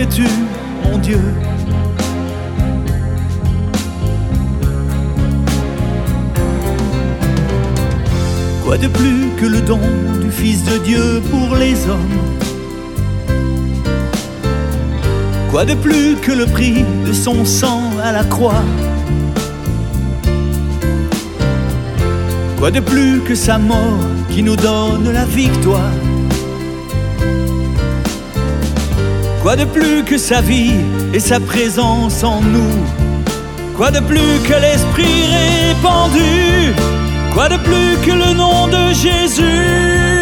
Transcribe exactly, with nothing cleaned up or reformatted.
es-tu, mon Dieu? Quoi de plus que le don du Fils de Dieu pour les hommes? Quoi de plus que le prix de son sang à la croix? Quoi de plus que sa mort qui nous donne la victoire? Quoi de plus que sa vie et sa présence en nous? Quoi de plus que l'Esprit répandu? Quoi de plus que le nom de Jésus?